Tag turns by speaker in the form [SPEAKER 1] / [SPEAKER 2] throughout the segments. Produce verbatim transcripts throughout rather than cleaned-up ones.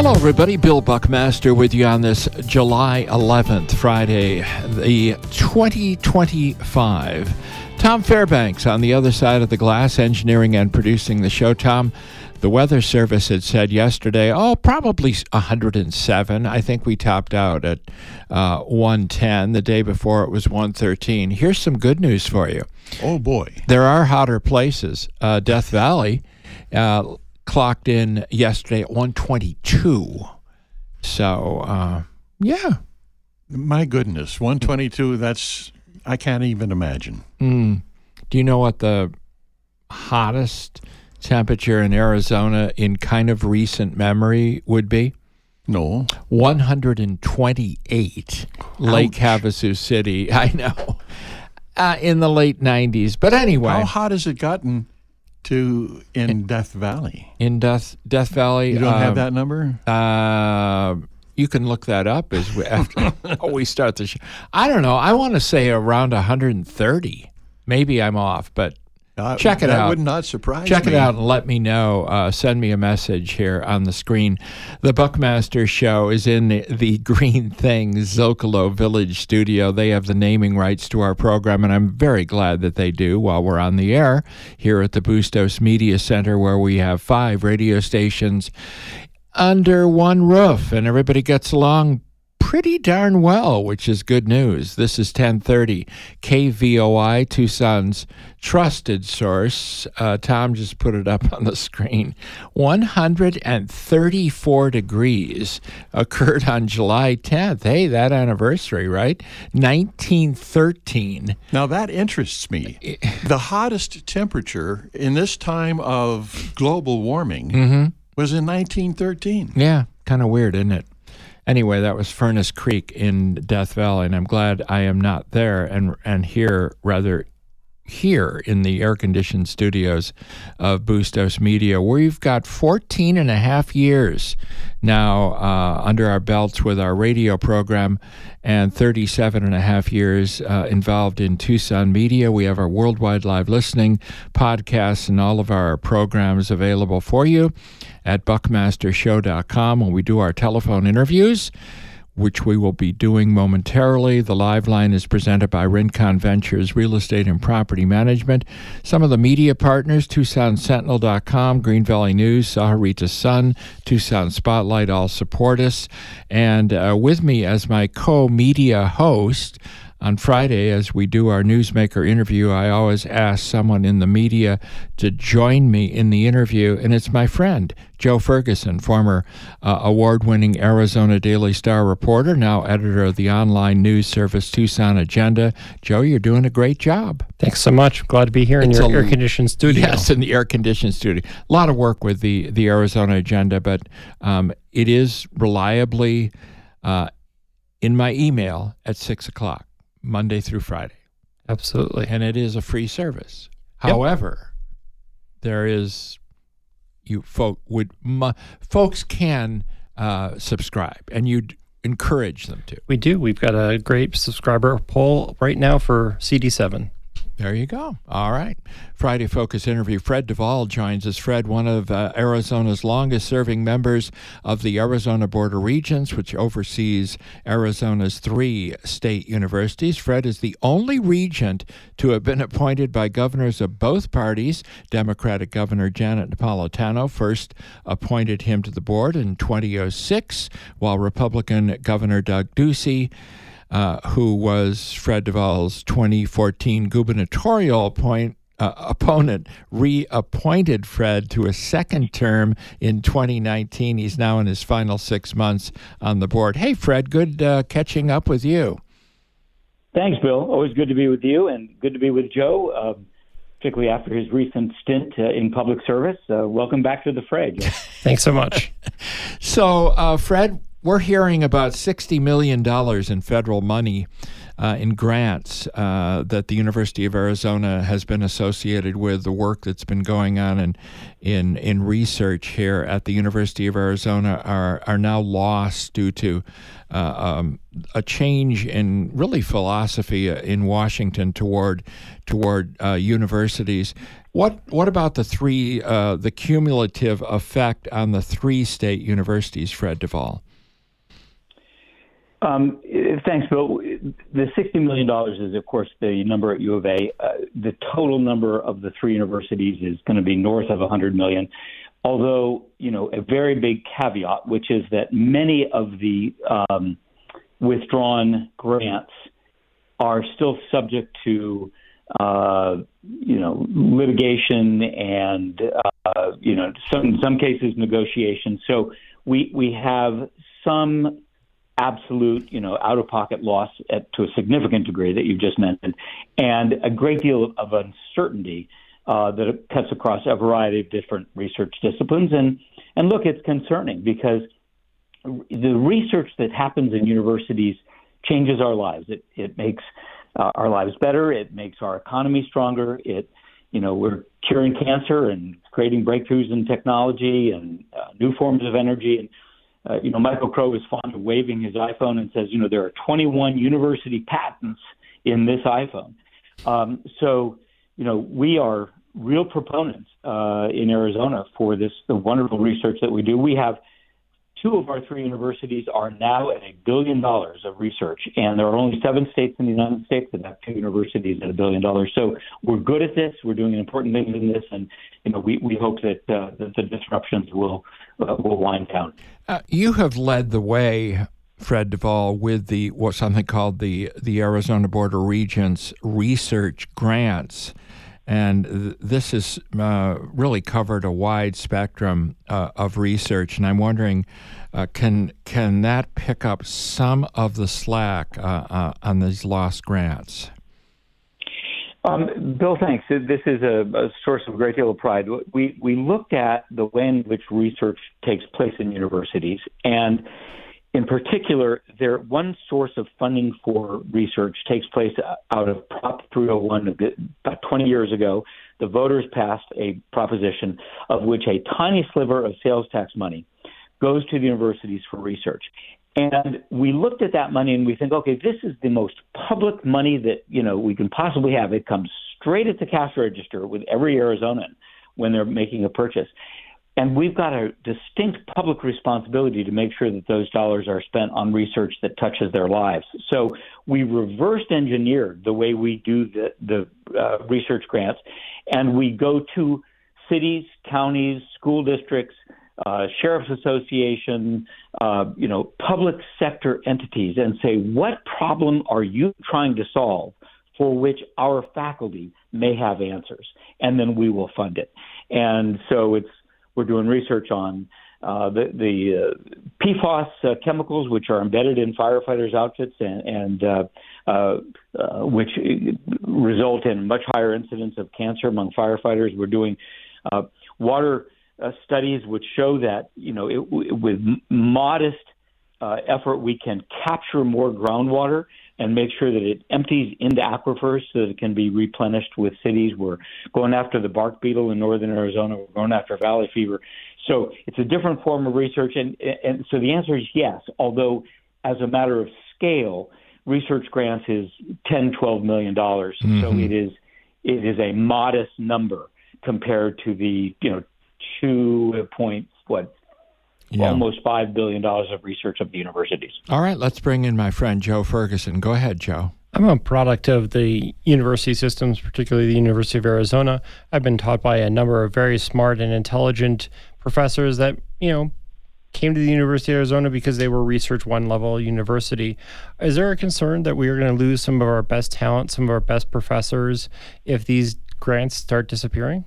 [SPEAKER 1] Hello, everybody. Bill Buckmaster with you on this July eleventh, Friday, the twenty twenty-five. Tom Fairbanks on the other side of the glass, engineering and producing the show. Tom, the Weather Service had said yesterday, oh, probably one hundred seven. I think we topped out at uh, one ten. The day before it was one thirteen. Here's some good news for you.
[SPEAKER 2] Oh, boy.
[SPEAKER 1] There are hotter places. Uh, Death Valley uh, clocked in yesterday at one twenty-two. So, uh, yeah.
[SPEAKER 2] My goodness, one twenty-two, that's, I can't even imagine.
[SPEAKER 1] Mm. Do you know what the hottest temperature in Arizona in kind of recent memory would be?
[SPEAKER 2] No.
[SPEAKER 1] one hundred twenty-eight. Lake Havasu City. I know. Uh, in the late nineties. But anyway.
[SPEAKER 2] How hot has it gotten to in, in Death Valley?
[SPEAKER 1] In Death Death Valley.
[SPEAKER 2] You don't
[SPEAKER 1] um,
[SPEAKER 2] have that number?
[SPEAKER 1] Uh, you can look that up as we, after oh, we start the show. I don't know. I want to say around one hundred thirty. Maybe I'm off, but
[SPEAKER 2] Uh,
[SPEAKER 1] check it
[SPEAKER 2] that
[SPEAKER 1] out.
[SPEAKER 2] That would not surprise
[SPEAKER 1] Check
[SPEAKER 2] me.
[SPEAKER 1] it out and let me know. Uh, send me a message here on the screen. The Buckmaster Show is in the, the Green Things Zocalo Village studio. They have the naming rights to our program, and I'm very glad that they do while we're on the air here at the Bustos Media Center, where we have five radio stations under one roof, and everybody gets along pretty darn well, which is good news. This is ten thirty K V O I, Tucson's trusted source. Uh, Tom just put it up on the screen. one hundred thirty-four degrees occurred on July tenth. Hey, that anniversary, right? nineteen thirteen.
[SPEAKER 2] Now, that interests me. The hottest temperature in this time of global warming
[SPEAKER 1] Mm-hmm.
[SPEAKER 2] was in nineteen thirteen.
[SPEAKER 1] Yeah, kind of weird, isn't it? Anyway, that was Furnace Creek in Death Valley, and I'm glad I am not there and and here, rather here in the air-conditioned studios of Bustos Media, where we've got fourteen and a half years now uh, under our belts with our radio program and thirty-seven and a half years uh, involved in Tucson media. We have our worldwide live listening podcasts and all of our programs available for you at buckmaster show dot com when we do our telephone interviews, which we will be doing momentarily. The live line is presented by Rincon Ventures Real Estate and Property Management. Some of the media partners, Tucson Sentinel dot com, Green Valley News, Sahuarita Sun, Tucson Spotlight, all support us. And uh, with me as my co-media host on Friday, as we do our Newsmaker interview, I always ask someone in the media to join me in the interview, and it's my friend, Joe Ferguson, former uh, award-winning Arizona Daily Star reporter, now editor of the online news service Tucson Agenda. Joe, you're doing a great job.
[SPEAKER 3] Thanks so much. Glad to be here in
[SPEAKER 1] It's
[SPEAKER 3] your
[SPEAKER 1] a-
[SPEAKER 3] air-conditioned studio.
[SPEAKER 1] Yes, in the air-conditioned studio. A lot of work with the, the Arizona Agenda, but um, it is reliably uh, in my email at six o'clock. Monday through Friday.
[SPEAKER 3] Absolutely.
[SPEAKER 1] And it is a free service.
[SPEAKER 3] Yep.
[SPEAKER 1] However, there is, you folk would, mu, folks can uh, subscribe, and you'd encourage them to.
[SPEAKER 3] We do. We've got a great subscriber poll right now for C D seven.
[SPEAKER 1] There you go. All right. Friday Focus interview. Fred Duvall joins us. Fred, one of uh, Arizona's longest-serving members of the Arizona Board of Regents, which oversees Arizona's three state universities. Fred is the only regent to have been appointed by governors of both parties. Democratic Governor Janet Napolitano first appointed him to the board in twenty oh six, while Republican Governor Doug Ducey, Uh, who was Fred Duvall's twenty fourteen gubernatorial appoint, uh, opponent, reappointed Fred to a second term in twenty nineteen. He's now in his final six months on the board. Hey, Fred, good uh, catching up with you.
[SPEAKER 4] Thanks, Bill. Always good to be with you and good to be with Joe, uh, particularly after his recent stint uh, in public service. Uh, welcome back to the fray, Joe.
[SPEAKER 3] Thanks so much.
[SPEAKER 1] So, uh, Fred, we're hearing about sixty million dollars in federal money uh, in grants uh, that the University of Arizona has been associated with, the work that's been going on in, in, in research here at the University of Arizona are, are now lost due to uh, um, a change in really philosophy in Washington toward, toward uh, universities. What what about the three, uh, the cumulative effect on the three state universities, Fred Duvall?
[SPEAKER 4] Um, thanks, Bill. The sixty million dollars is, of course, the number at U of A. Uh, the total number of the three universities is going to be north of one hundred million dollars. Although, you know, a very big caveat, which is that many of the um, withdrawn grants are still subject to, uh, you know, litigation and, uh, you know, some, in some cases, negotiation. So we we have some absolute, you know, out-of-pocket loss at, to a significant degree that you just mentioned, and a great deal of, of uncertainty uh, that it cuts across a variety of different research disciplines. And, and look, it's concerning because the research that happens in universities changes our lives. It, it makes uh, our lives better. It makes our economy stronger. It, you know, we're curing cancer and creating breakthroughs in technology and uh, new forms of energy. And Uh, you know, Michael Crow is fond of waving his iPhone and says, you know, there are twenty-one university patents in this iPhone. Um, so, you know, we are real proponents uh, in Arizona for this, the wonderful research that we do. We have two of our three universities are now at a billion dollars of research, and there are only seven states in the United States that have two universities at a billion dollars. So we're good at this. We're doing important things in this, and you know, we, we hope that, uh, that the disruptions will uh, will wind down.
[SPEAKER 1] Uh, you have led the way, Fred Duvall, with the what something called the the Arizona Board of Regents research grants. And th- this has uh, really covered a wide spectrum uh, of research. And I'm wondering, uh, can can that pick up some of the slack uh, uh, on these lost grants?
[SPEAKER 4] Um, Bill, thanks. This is a, a source of a great deal of pride. We we looked at the way in which research takes place in universities, and in particular, there one source of funding for research takes place out of Prop three oh one. About twenty years ago, the voters passed a proposition of which a tiny sliver of sales tax money goes to the universities for research. And we looked at that money and we think, okay, this is the most public money that, you know, we can possibly have. It comes straight at the cash register with every Arizonan when they're making a purchase. And we've got a distinct public responsibility to make sure that those dollars are spent on research that touches their lives. So we reverse engineered the way we do the, the uh, research grants, and we go to cities, counties, school districts, uh, sheriff's association, uh, you know, public sector entities, and say, what problem are you trying to solve for which our faculty may have answers? And then we will fund it. And so it's We're doing research on uh, the, the uh, P FAS uh, chemicals, which are embedded in firefighters' outfits and, and uh, uh, uh, which result in much higher incidence of cancer among firefighters. We're doing uh, water uh, studies which show that, you know, it, with modest uh, effort, we can capture more groundwater and make sure that it empties into aquifers so that it can be replenished with cities. We're going after the bark beetle in northern Arizona. We're going after valley fever. So it's a different form of research. And, and so the answer is yes, although as a matter of scale, research grants is ten, twelve million dollars. Mm-hmm. So it is it is a modest number compared to the, you know, two point, what, Yeah. almost five billion dollars of research of the universities.
[SPEAKER 1] All right, let's bring in my friend Joe Ferguson. Go ahead, Joe.
[SPEAKER 3] I'm a product of the university systems, particularly the University of Arizona. I've been taught by a number of very smart and intelligent professors that, you know, came to the University of Arizona because they were Research One level university. Is there a concern that we are going to lose some of our best talent, some of our best professors, if these grants start disappearing?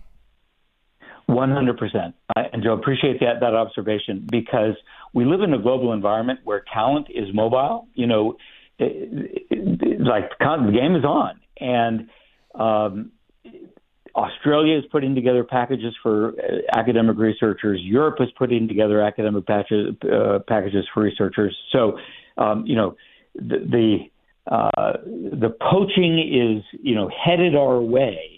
[SPEAKER 4] one hundred percent. And Joe, appreciate that that observation, because we live in a global environment where talent is mobile. You know, it, it, like the game is on. And um, Australia is putting together packages for uh, academic researchers. Europe is putting together academic patches, uh, packages for researchers. So, um, you know, the the, uh, the poaching is, you know, headed our way.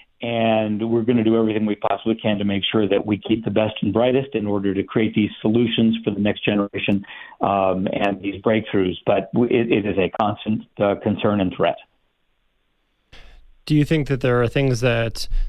[SPEAKER 4] And we're going to do everything we possibly can to make sure that we keep the best and brightest in order to create these solutions for the next generation um, and these breakthroughs. But it, it is a constant uh, concern and threat.
[SPEAKER 3] Do you think that there are things that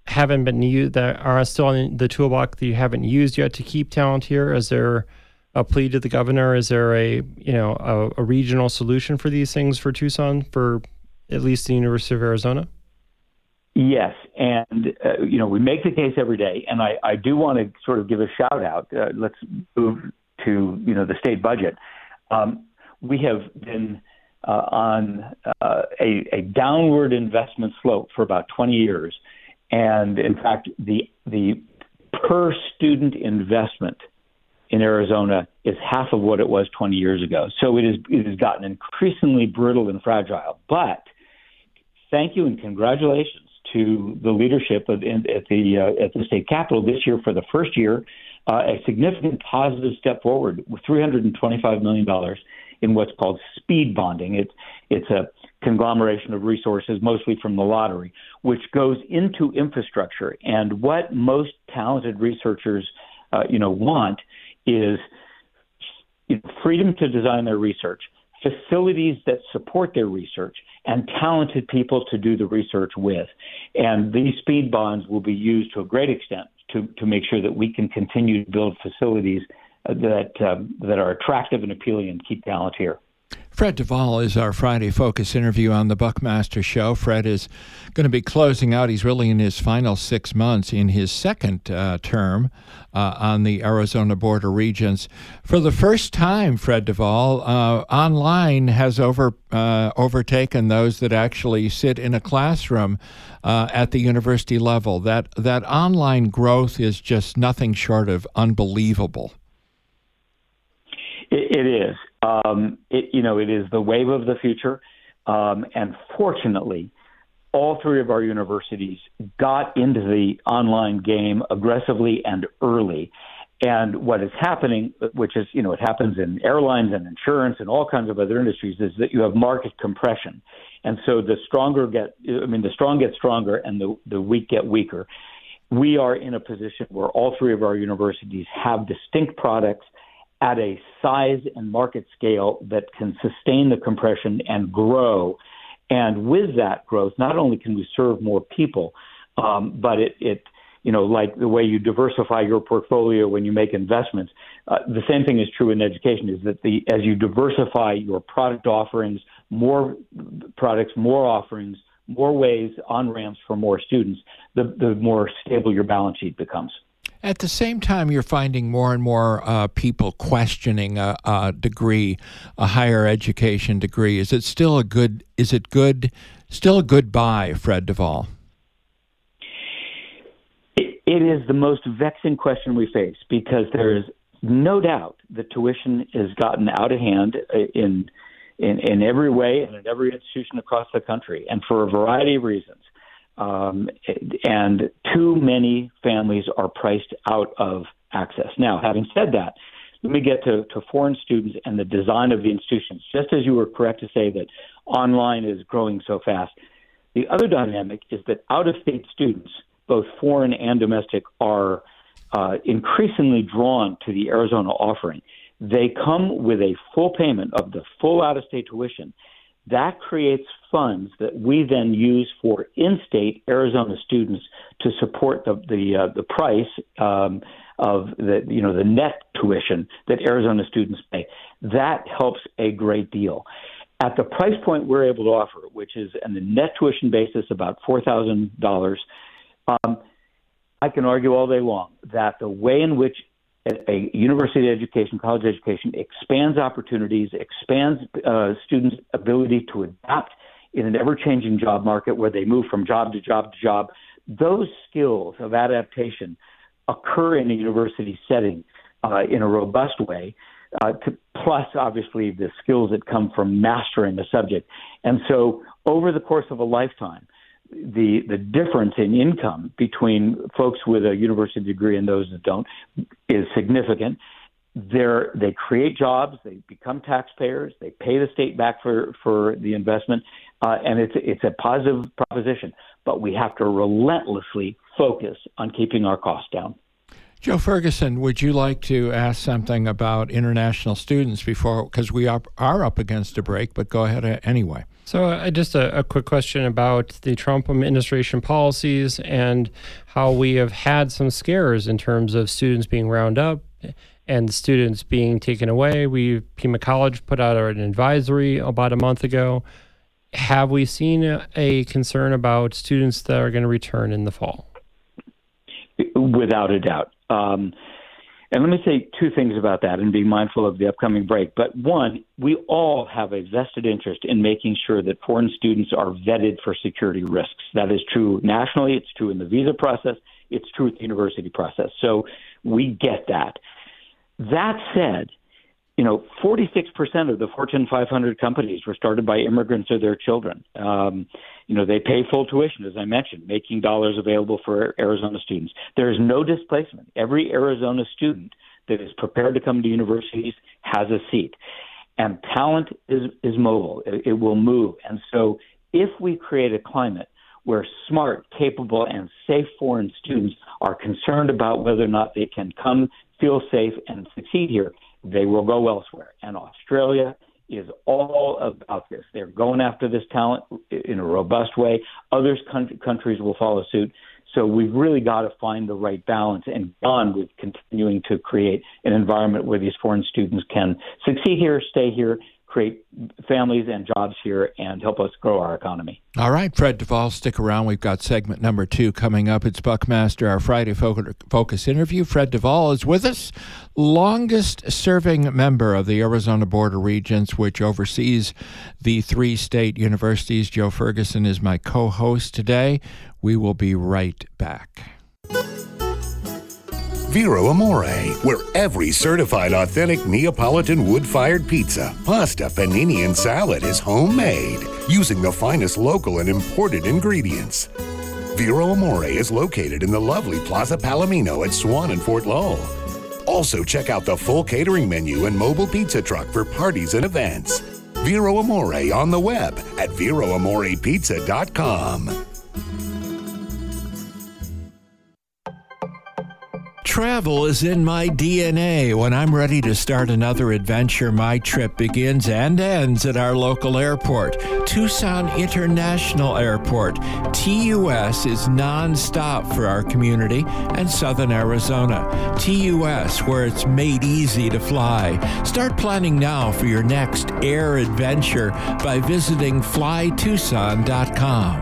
[SPEAKER 3] haven't been used, that are still in the toolbox that you haven't used yet to keep talent here? Is there a plea to the governor? Is there a, you know, a, a regional solution for these things for Tucson, for at least the University of Arizona?
[SPEAKER 4] Yes, and uh, you know, we make the case every day, and I, I do want to sort of give a shout out. Uh, let's move to you know the state budget. Um, we have been uh, on uh, a, a downward investment slope for about twenty years, and in fact, the the per student investment in Arizona is half of what it was twenty years ago. So it is it has gotten increasingly brittle and fragile. But thank you and congratulations to the leadership of, in, at the uh, at the state capitol this year for the first year, uh, a significant positive step forward with three hundred twenty-five million dollars in what's called speed bonding. It's it's a conglomeration of resources, mostly from the lottery, which goes into infrastructure. And what most talented researchers, uh, you know, want is you know, freedom to design their research, facilities that support their research, and talented people to do the research with. And these speed bonds will be used to a great extent to, to make sure that we can continue to build facilities that um, that are attractive and appealing and keep talent here.
[SPEAKER 1] Fred Duvall is our Friday Focus interview on the Buckmaster Show. Fred is going to be closing out. He's really in his final six months in his second uh, term uh, on the Arizona Board of Regents. For the first time, Fred Duvall, uh, online has over uh, overtaken those that actually sit in a classroom uh, at the university level. That that online growth is just nothing short of unbelievable.
[SPEAKER 4] It, it is. Um, it, you know, it is the wave of the future. Um, and fortunately, all three of our universities got into the online game aggressively and early. And what is happening, which is, you know, it happens in airlines and insurance and all kinds of other industries, is that you have market compression. And so the stronger get, I mean, the strong get stronger and the, the weak get weaker. We are in a position where all three of our universities have distinct products at a size and market scale that can sustain the compression and grow. And with that growth, not only can we serve more people, um, but it, it, you know, like the way you diversify your portfolio when you make investments, uh, the same thing is true in education, is that the as you diversify your product offerings, more products, more offerings, more ways, on-ramps for more students, the, the more stable your balance sheet becomes.
[SPEAKER 1] At the same time, you're finding more and more uh, people questioning a, a degree, a higher education degree. Is it still a good? Is it good? Still a good buy, Fred Duvall?
[SPEAKER 4] It, it is the most vexing question we face, because there is no doubt that tuition has gotten out of hand in in in every way and in every institution across the country, and for a variety of reasons. Um, and too many families are priced out of access. Now, having said that, let me get to, to foreign students and the design of the institutions. Just as you were correct to say that online is growing so fast, the other dynamic is that out-of-state students, both foreign and domestic, are uh, increasingly drawn to the Arizona offering. They come with a full payment of the full out-of-state tuition. That creates funds that we then use for in-state Arizona students to support the the, uh, the price um, of the you know the net tuition that Arizona students pay. That helps a great deal. At the price point we're able to offer, which is on the net tuition basis about four thousand dollars, um, I can argue all day long that the way in which a university education, college education, expands opportunities, expands uh, students' ability to adapt in an ever-changing job market where they move from job to job to job. Those skills of adaptation occur in a university setting uh, in a robust way, uh, to, plus, obviously, the skills that come from mastering the subject. And so over the course of a lifetime, the the difference in income between folks with a university degree and those that don't is significant. They're, they create jobs, they become taxpayers, they pay the state back for, for the investment, uh, and it's it's a positive proposition. But we have to relentlessly focus on keeping our costs down.
[SPEAKER 1] Joe Ferguson, would you like to ask something about international students before, because we are, are up against a break, but go ahead anyway.
[SPEAKER 3] So uh, just a, a quick question about the Trump administration policies and how we have had some scares in terms of students being rounded up and students being taken away. We, Pima College put out an advisory about a month ago. Have we seen a, a concern about students that are going to return in the fall?
[SPEAKER 4] Without a doubt. Um, and let me say two things about that and be mindful of the upcoming break. But one, we all have a vested interest in making sure that foreign students are vetted for security risks. That is true nationally. It's true in the visa process. It's true with the university process. So we get that. That said, you know, forty-six percent of the Fortune five hundred companies were started by immigrants or their children. Um, you know, they pay full tuition, as I mentioned, making dollars available for Arizona students. There is no displacement. Every Arizona student that is prepared to come to universities has a seat. And talent is, is mobile. It, it will move. And so if we create a climate where smart, capable, and safe foreign students are concerned about whether or not they can come, feel safe, and succeed here, they will go elsewhere. And Australia is all about this. They're going after this talent in a robust way. Other countries will follow suit. So we've really got to find the right balance and on with continuing to create an environment where these foreign students can succeed here, stay here, create families and jobs here, and help us grow our economy.
[SPEAKER 1] All right, Fred Duvall, stick around. We've got segment number two coming up. It's Buckmaster, our Friday Focus interview. Fred Duvall is with us, longest-serving member of the Arizona Board of Regents, which oversees the three state universities. Joe Ferguson is my co-host today. We will be right back.
[SPEAKER 5] Vero Amore, where every certified authentic Neapolitan wood-fired pizza, pasta, panini, and salad is homemade, using the finest local and imported ingredients. Vero Amore is located in the lovely Plaza Palomino at Swan and Fort Lowell. Also, check out the full catering menu and mobile pizza truck for parties and events. Vero Amore on the web at vero amore pizza dot com.
[SPEAKER 1] Travel is in my D N A. When I'm ready to start another adventure, my trip begins and ends at our local airport, Tucson International Airport. T U S is nonstop for our community and southern Arizona. T U S, where it's made easy to fly. Start planning now for your next air adventure by visiting fly tucson dot com.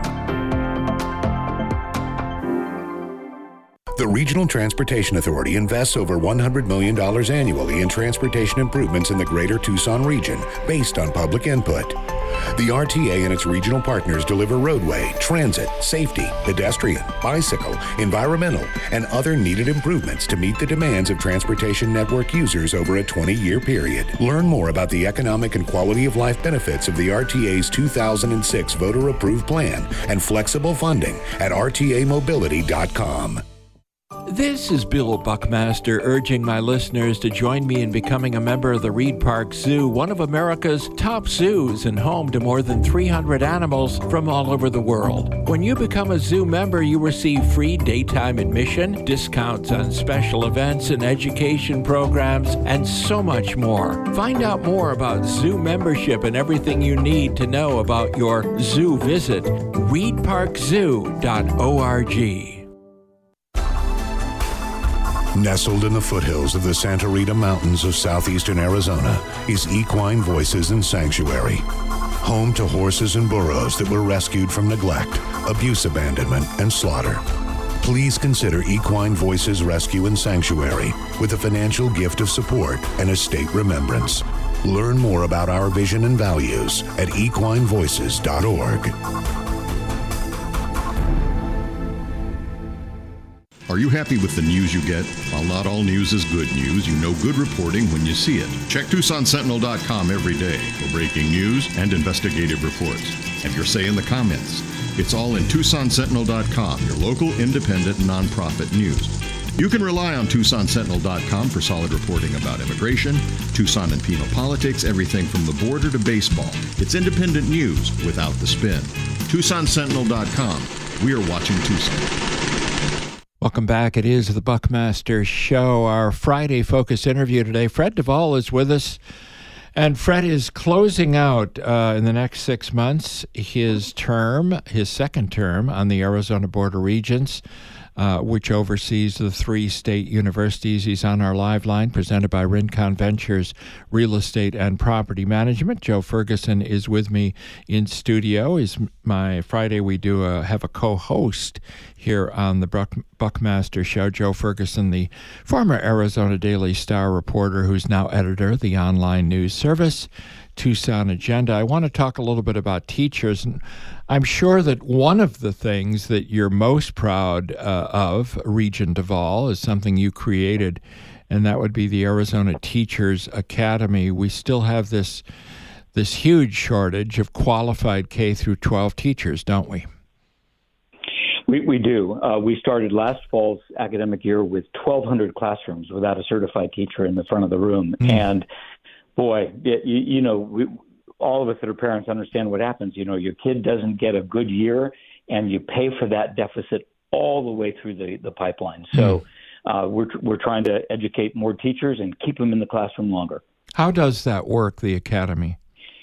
[SPEAKER 5] The Regional Transportation Authority invests over one hundred million dollars annually in transportation improvements in the greater Tucson region based on public input. The R T A and its regional partners deliver roadway, transit, safety, pedestrian, bicycle, environmental, and other needed improvements to meet the demands of transportation network users over a twenty-year period. Learn more about the economic and quality of life benefits of the R T A's two thousand six voter-approved plan and flexible funding at r t a mobility dot com.
[SPEAKER 1] This is Bill Buckmaster urging my listeners to join me in becoming a member of the Reed Park Zoo, one of America's top zoos and home to more than three hundred animals from all over the world. When you become a zoo member, you receive free daytime admission, discounts on special events and education programs, and so much more. Find out more about zoo membership and everything you need to know about your zoo visit, reed park zoo dot org.
[SPEAKER 5] Nestled in the foothills of the Santa Rita Mountains of southeastern Arizona is Equine Voices and Sanctuary, home to horses and burros that were rescued from neglect, abuse, abandonment, and slaughter. Please consider Equine Voices Rescue and Sanctuary with a financial gift of support and estate remembrance. Learn more about our vision and values at equine voices dot org.
[SPEAKER 2] Are you happy with the news you get? While not all news is good news, you know good reporting when you see it. Check Tucson Sentinel dot com every day for breaking news and investigative reports. Have your say in the comments. It's all in Tucson Sentinel dot com, your local independent nonprofit news. You can rely on Tucson Sentinel dot com for solid reporting about immigration, Tucson and Pima politics, everything from the border to baseball. It's independent news without the spin. Tucson Sentinel dot com. We are watching Tucson.
[SPEAKER 1] Welcome back. It is the Buckmaster Show, our Friday focus interview today. Fred Duvall is with us, and Fred is closing out uh, in the next six months his term, his second term on the Arizona Board of Regents, uh, which oversees the three state universities. He's on our live line, presented by Rincon Ventures Real Estate and Property Management. Joe Ferguson is with me in studio. Is my Friday we do a, have a co-host here on the Buck, Buckmaster Show. Joe Ferguson, the former Arizona Daily Star reporter who's now editor of the online news service Tucson Agenda. I want to talk a little bit about teachers, and I'm sure that one of the things that you're most proud uh, of, Regent Duvall, is something you created, and that would be the Arizona Teachers Academy. We still have this this huge shortage of qualified K through twelve teachers, don't we?
[SPEAKER 4] We, we do. Uh, we started last fall's academic year with twelve hundred classrooms without a certified teacher in the front of the room. Mm. And boy, it, you, you know, we, all of us that are parents understand what happens. You know, your kid doesn't get a good year, and you pay for that deficit all the way through the, the pipeline. So mm. uh, we're we're trying to educate more teachers and keep them in the classroom longer.
[SPEAKER 1] How does that work, the academy?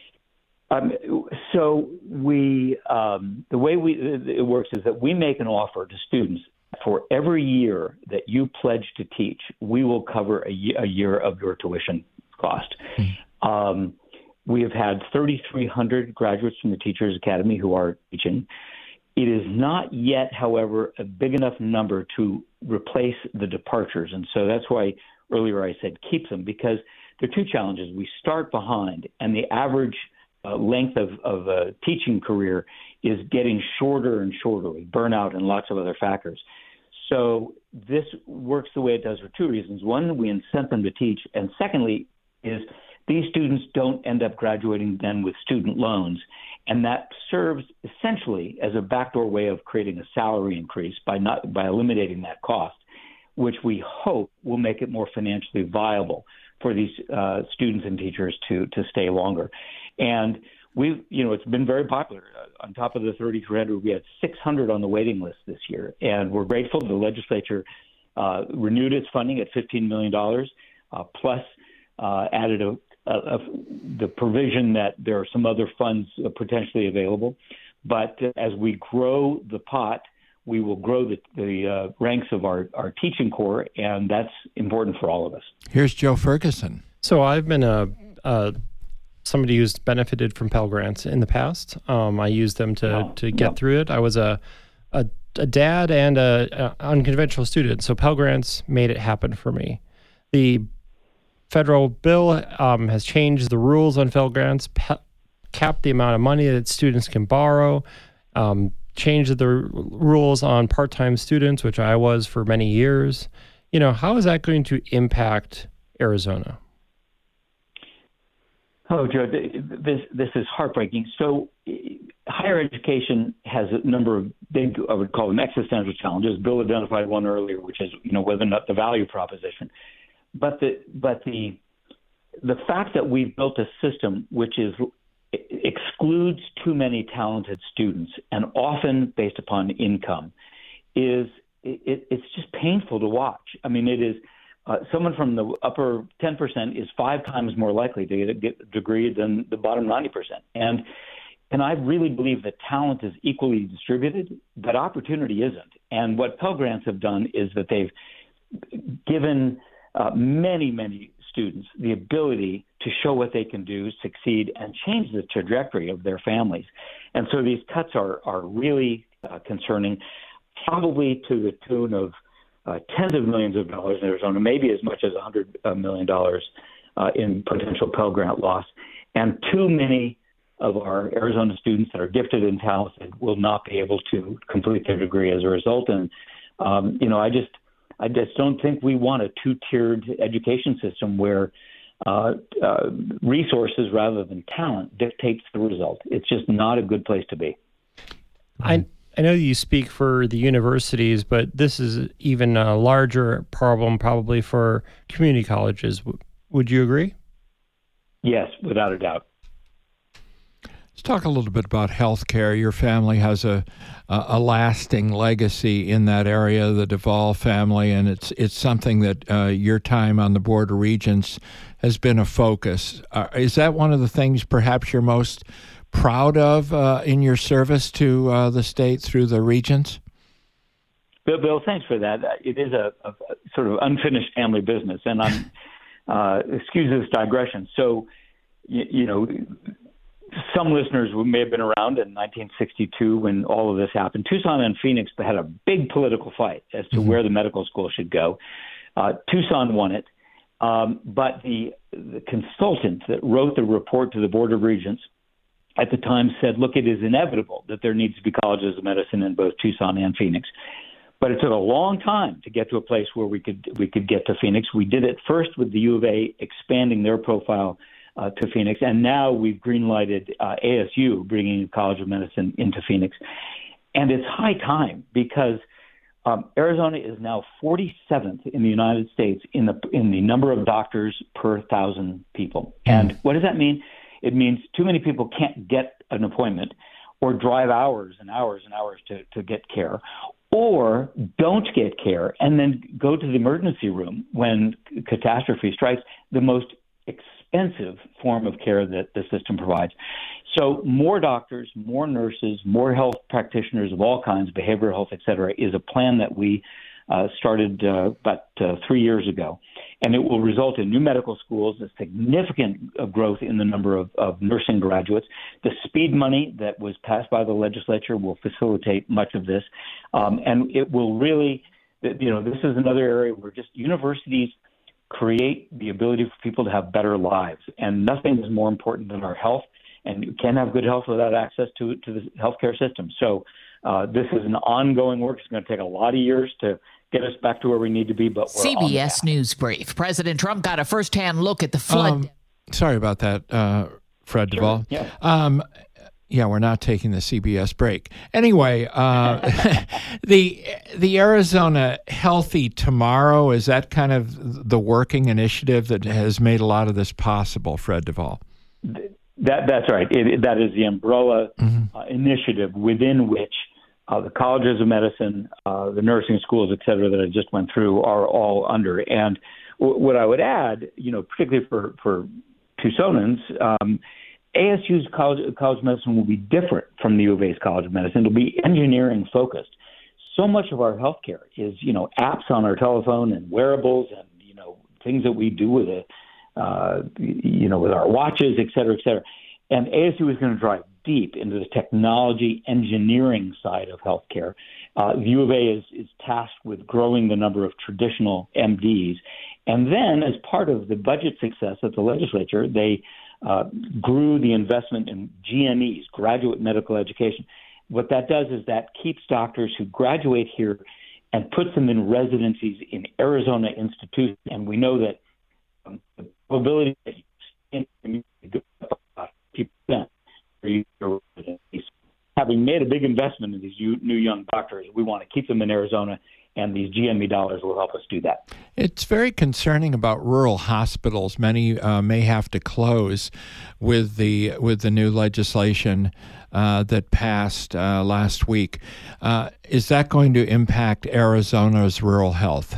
[SPEAKER 4] Um, so we, um, the way we it works is that we make an offer to students for every year that you pledge to teach. We will cover a, a year of your tuition cost. Mm-hmm. Um, we have had thirty-three hundred graduates from the Teachers Academy who are teaching. It is not yet, however, a big enough number to replace the departures. And so that's why earlier I said keep them, because there are two challenges. We start behind, and the average uh, length of, of a teaching career is getting shorter and shorter with burnout and lots of other factors. So this works the way it does for two reasons. One, we incent them to teach. And secondly, is these students don't end up graduating then with student loans. And that serves essentially as a backdoor way of creating a salary increase by not by eliminating that cost, which we hope will make it more financially viable for these uh, students and teachers to to stay longer. And we've, you know, it's been very popular. Uh, on top of the thirty-three hundred, we had six hundred on the waiting list this year. And we're grateful the legislature uh, renewed its funding at fifteen million dollars, uh, plus uh, added a, a, a, the provision that there are some other funds uh, potentially available. But uh, as we grow the pot, we will grow the, the uh, ranks of our, our teaching corps, and that's important for all of us.
[SPEAKER 1] Here's Joe Ferguson.
[SPEAKER 3] So I've been a, a somebody who's benefited from Pell Grants in the past. Um, I used them to, no, to get no. through it. I was a a, a dad and a, a unconventional student, so Pell Grants made it happen for me. The federal bill um, has changed the rules on Pell Grants, pe- capped the amount of money that students can borrow, um, changed the r- rules on part-time students, which I was for many years. You know, how is that going to impact Arizona?
[SPEAKER 4] Oh, Joe, this this is heartbreaking. So higher education has a number of big, I would call them existential challenges. Bill identified one earlier, which is, you know, whether or not the value proposition. But the but the the fact that we've built a system which is excludes too many talented students, and often based upon income, is it, it's just painful to watch. I mean, it is. Uh, someone from the upper ten percent is five times more likely to get a degree than the bottom ninety percent. And and I really believe that talent is equally distributed, but opportunity isn't. And what Pell Grants have done is that they've given uh, many, many students the ability to show what they can do, succeed, and change the trajectory of their families. And so these cuts are, are really uh, concerning, probably to the tune of Uh, tens of millions of dollars in Arizona, maybe as much as one hundred million dollars uh, in potential Pell Grant loss. And too many of our Arizona students that are gifted and talented will not be able to complete their degree as a result. And, um, you know, I just I just don't think we want a two-tiered education system where uh, uh, resources rather than talent dictates the result. It's just not a good place to be.
[SPEAKER 3] I I know you speak for the universities, but this is even a larger problem probably for community colleges. Would you agree?
[SPEAKER 4] Yes, without a doubt.
[SPEAKER 1] Let's talk a little bit about healthcare. Your family has a, a a lasting legacy in that area, the Duvall family, and it's it's something that uh, your time on the Board of Regents has been a focus. Uh, is that one of the things perhaps you're most proud of uh, in your service to uh, the state through the Regents?
[SPEAKER 4] Bill, Bill, thanks for that. It is a, a sort of unfinished family business, and I'm uh, excuse this digression. So, you, you know. Some listeners may have been around in nineteen sixty-two when all of this happened. Tucson and Phoenix had a big political fight as to mm-hmm. where the medical school should go. Uh, Tucson won it, um, but the, the consultant that wrote the report to the Board of Regents at the time said, look, it is inevitable that there needs to be colleges of medicine in both Tucson and Phoenix. But it took a long time to get to a place where we could we could get to Phoenix. We did it first with the U of A expanding their profile Uh, to Phoenix, and now we've greenlighted uh, A S U bringing College of Medicine into Phoenix, and it's high time because um, Arizona is now forty-seventh in the United States in the in the number of doctors per thousand people. And what does that mean? It means too many people can't get an appointment, or drive hours and hours and hours to to get care, or don't get care and then go to the emergency room when catastrophe strikes. The most expensive form of care that the system provides. So more doctors, more nurses, more health practitioners of all kinds, behavioral health, et cetera, is a plan that we uh, started uh, about uh, three years ago. And it will result in new medical schools, a significant uh, growth in the number of, of nursing graduates. The speed money that was passed by the legislature will facilitate much of this. Um, and it will really, you know, this is another area where just universities create the ability for people to have better lives. And nothing is more important than our health. And you can't have good health without access to, to the healthcare system. So uh, this is an ongoing work. It's going to take a lot of years to get us back to where we need to be. But we're
[SPEAKER 6] C B S News Brief. President Trump got a firsthand look at the flood.
[SPEAKER 1] Um, sorry about that, uh, Fred
[SPEAKER 4] Sure.
[SPEAKER 1] Duvall.
[SPEAKER 4] Yeah.
[SPEAKER 1] Um, Yeah, we're not taking the C B S break. Anyway, uh, the the Arizona Healthy Tomorrow, is that kind of the working initiative that has made a lot of this possible, Fred Duvall?
[SPEAKER 4] That That's right. It, that is the umbrella mm-hmm. uh, initiative within which uh, the colleges of medicine, uh, the nursing schools, et cetera, that I just went through are all under. And w- what I would add, you know, particularly for, for Tucsonans, um, A S U's College, College of Medicine will be different from the U of A's College of Medicine. It'll be engineering focused. So much of our healthcare is, you know, apps on our telephone and wearables and, you know, things that we do with it, uh, you know, with our watches, et cetera, et cetera. And A S U is going to drive deep into the technology engineering side of healthcare. Uh, the U of A is, is tasked with growing the number of traditional M Ds. And then as part of the budget success of the legislature, they Uh, grew the investment in G M Es, graduate medical education. What that does is that keeps doctors who graduate here and puts them in residencies in Arizona institutions. And we know that um, the probability that you people having made a big investment in these new young doctors, we want to keep them in Arizona, and these G M E dollars will help us do that.
[SPEAKER 1] It's very concerning about rural hospitals. Many uh, may have to close with the with the new legislation uh, that passed uh, last week. Uh, is that going to impact Arizona's rural health?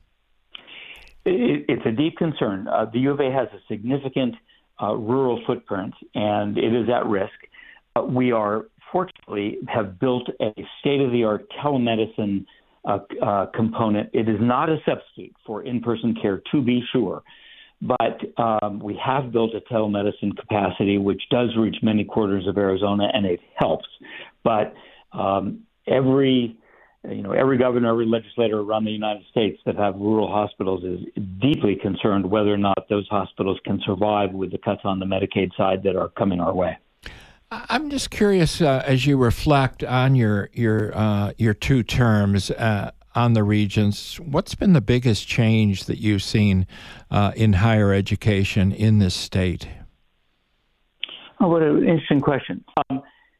[SPEAKER 4] It, it's a deep concern. Uh, the U of A has a significant uh, rural footprint, and it is at risk. Uh, we are fortunately have built a state-of-the-art telemedicine Uh, uh, component. It is not a substitute for in-person care, to be sure, but um, we have built a telemedicine capacity which does reach many quarters of Arizona, and it helps. But um, every, you know, every governor, every legislator around the United States that have rural hospitals is deeply concerned whether or not those hospitals can survive with the cuts on the Medicaid side that are coming our way.
[SPEAKER 1] I'm just curious, uh, as you reflect on your your uh, your two terms uh, on the Regents, what's been the biggest change that you've seen uh, in higher education in this state?
[SPEAKER 4] Oh, what an interesting question. Um,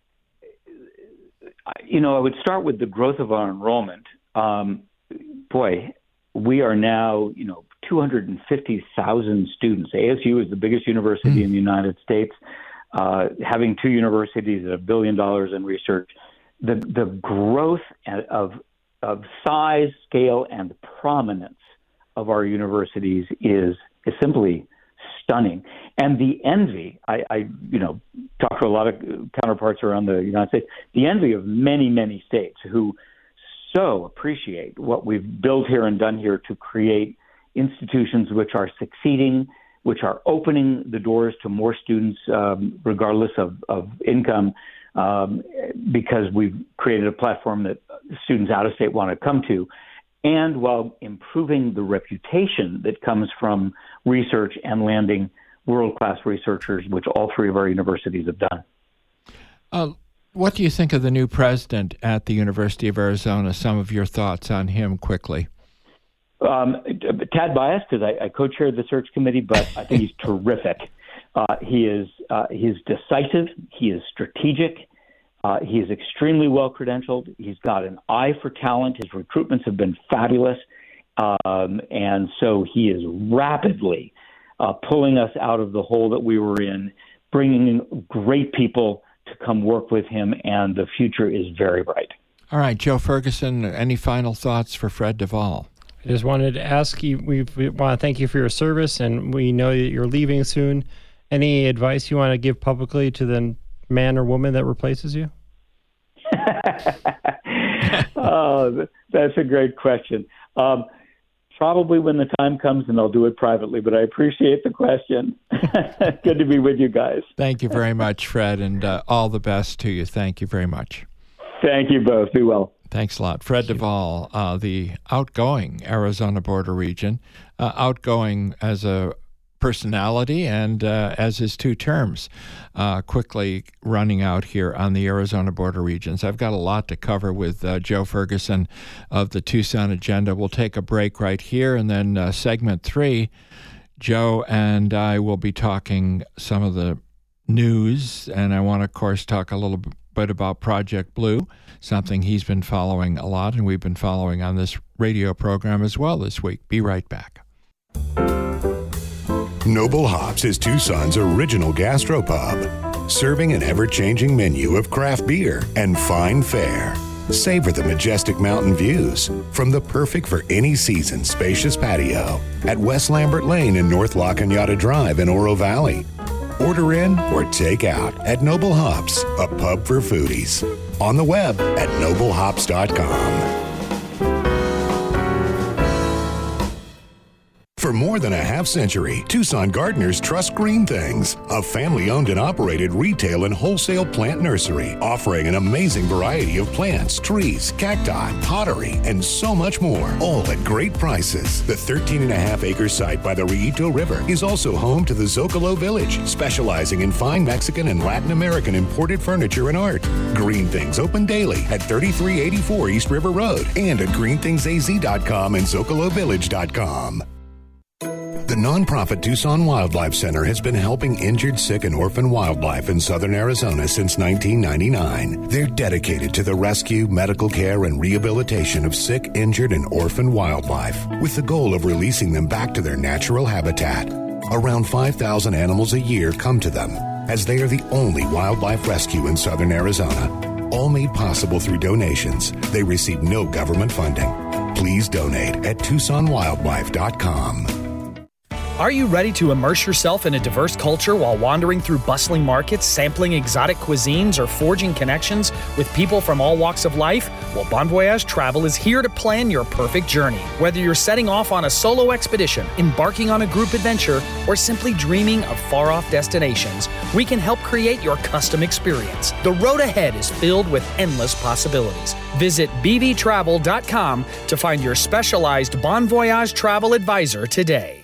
[SPEAKER 4] you know, I would start with the growth of our enrollment. Um, boy, we are now, you know, two hundred fifty thousand students. A S U is the biggest university mm. in the United States. uh, having two universities at a billion dollars in research, the the growth of of size, scale, and prominence of our universities is is simply stunning. And the envy, I, I you know talk to a lot of counterparts around the United States, the envy of many, many states who so appreciate what we've built here and done here to create institutions which are succeeding, which are opening the doors to more students, um, regardless of, of income, um, because we've created a platform that students out of state want to come to, and while improving the reputation that comes from research and landing world-class researchers, which all three of our universities have done.
[SPEAKER 1] Uh, what do you think of the new president at the University of Arizona? Some of your thoughts on him quickly.
[SPEAKER 4] Um, tad biased because I, I co-chaired the search committee, but I think he's terrific. Uh, he is uh, he is decisive. He is strategic. Uh, he is extremely well credentialed. He's got an eye for talent. His recruitments have been fabulous, um, and so he is rapidly uh, pulling us out of the hole that we were in, bringing in great people to come work with him, and the future is very bright.
[SPEAKER 1] All right, Joe Ferguson. Any final thoughts for Fred Duvall?
[SPEAKER 3] I just wanted to ask you, we, we want to thank you for your service, and we know that you're leaving soon. Any advice you want to give publicly to the man or woman that replaces you?
[SPEAKER 4] Oh, that's a great question. Um, probably when the time comes, and I'll do it privately, but I appreciate the question. Good to be with you guys.
[SPEAKER 1] Thank you very much, Fred, and uh, all the best to you. Thank you very much.
[SPEAKER 4] Thank you both. Be well.
[SPEAKER 1] Thanks a lot. Fred Duvall, uh, the outgoing Arizona border region, uh, outgoing as a personality and uh, as his two terms, uh, quickly running out here on the Arizona border regions. I've got a lot to cover with uh, Joe Ferguson of the Tucson Agenda. We'll take a break right here, and then uh, segment three, Joe and I will be talking some of the news, and I want to, of course, talk a little bit about Project Blue, something he's been following a lot, and we've been following on this radio program as well this week. Be right back.
[SPEAKER 5] Noble Hops is Tucson's original gastropub, serving an ever-changing menu of craft beer and fine fare. Savor the majestic mountain views from the perfect for any season spacious patio at West Lambert Lane and North La Cañada Drive in Oro Valley. Order in or take out at Noble Hops, a pub for foodies. On the web at noble hops dot com. For more than a half century, Tucson gardeners trust Green Things, a family-owned and operated retail and wholesale plant nursery offering an amazing variety of plants, trees, cacti, pottery, and so much more, all at great prices. The thirteen and a half acre site by the Rillito River is also home to the Zocalo Village, specializing in fine Mexican and Latin American imported furniture and art. Green Things open daily at thirty-three eighty-four East River Road and at green things a z dot com and zocalo village dot com. The nonprofit Tucson Wildlife Center has been helping injured, sick, and orphan wildlife in southern Arizona since nineteen ninety-nine. They're dedicated to the rescue, medical care, and rehabilitation of sick, injured, and orphan wildlife, with the goal of releasing them back to their natural habitat. Around five thousand animals a year come to them, as they are the only wildlife rescue in southern Arizona. All made possible through donations. They receive no government funding. Please donate at tucson wildlife dot com.
[SPEAKER 7] Are you ready to immerse yourself in a diverse culture while wandering through bustling markets, sampling exotic cuisines, or forging connections with people from all walks of life? Well, Bon Voyage Travel is here to plan your perfect journey. Whether you're setting off on a solo expedition, embarking on a group adventure, or simply dreaming of far-off destinations, we can help create your custom experience. The road ahead is filled with endless possibilities. Visit b v travel dot com to find your specialized Bon Voyage travel advisor today.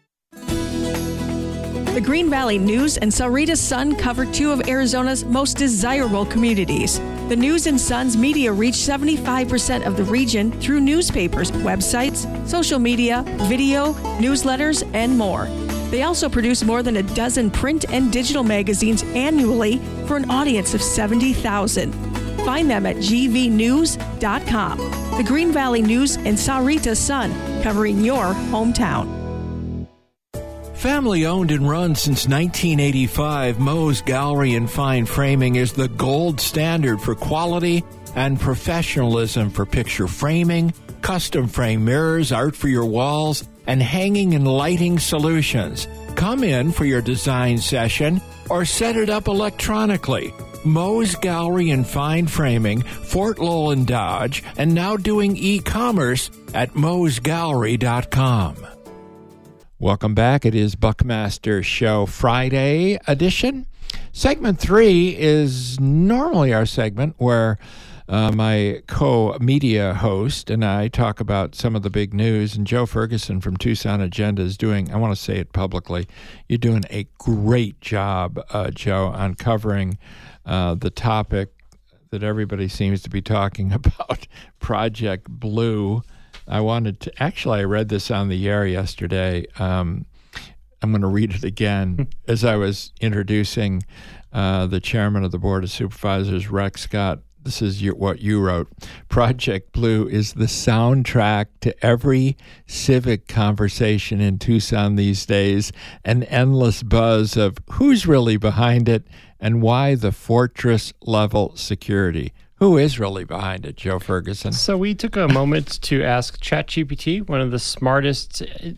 [SPEAKER 8] The Green Valley News and Sahuarita Sun cover two of Arizona's most desirable communities. The News and Sun's media reach seventy-five percent of the region through newspapers, websites, social media, video, newsletters, and more. They also produce more than a dozen print and digital magazines annually for an audience of seventy thousand. Find them at g v news dot com. The Green Valley News and Sahuarita Sun, covering your hometown.
[SPEAKER 1] Family owned and run since nineteen eighty-five, Moe's Gallery and Fine Framing is the gold standard for quality and professionalism for picture framing, custom frame mirrors, art for your walls, and hanging and lighting solutions. Come in for your design session or set it up electronically. Moe's Gallery and Fine Framing, Fort Lowell and Dodge, and now doing e-commerce at moes gallery dot com. Welcome back. It is Buckmaster Show Friday edition. Segment three is normally our segment where uh, my co-media host and I talk about some of the big news. And Joe Ferguson from Tucson Agenda is doing, I want to say it publicly, you're doing a great job, uh, Joe, on covering uh, the topic that everybody seems to be talking about, Project Blue. I wanted to, actually, I read this on the air yesterday. Um, I'm going to read it again. As I was introducing uh, the chairman of the Board of Supervisors, Rex Scott, this is your, what you wrote. Project Blue is the soundtrack to every civic conversation in Tucson these days, an endless buzz of who's really behind it and why the fortress-level security. Who is really behind it, Joe Ferguson?
[SPEAKER 3] So we took a moment to ask ChatGPT, one of the smartest